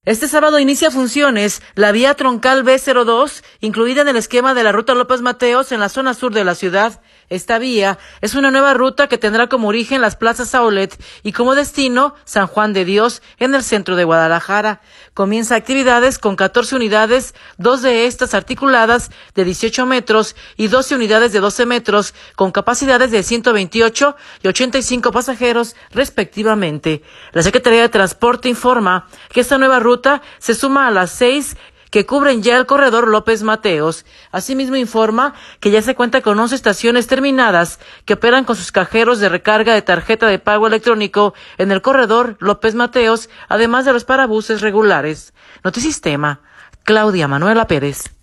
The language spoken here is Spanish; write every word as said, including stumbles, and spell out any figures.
Este sábado inicia funciones la vía troncal B cero dos, incluida en el esquema de la ruta López Mateos en la zona sur de la ciudad. Esta vía es una nueva ruta que tendrá como origen las plazas Aulet y como destino San Juan de Dios en el centro de Guadalajara. Comienza actividades con catorce unidades, dos de estas articuladas de dieciocho metros y doce unidades de doce metros con capacidades de ciento veintiocho y ochenta y cinco pasajeros respectivamente. La Secretaría de Transporte informa que esta nueva ruta se suma a las seis que cubren ya el corredor López Mateos. Asimismo informa que ya se cuenta con once estaciones terminadas que operan con sus cajeros de recarga de tarjeta de pago electrónico en el corredor López Mateos, además de los parabuses regulares. Notisistema, Claudia Manuela Pérez.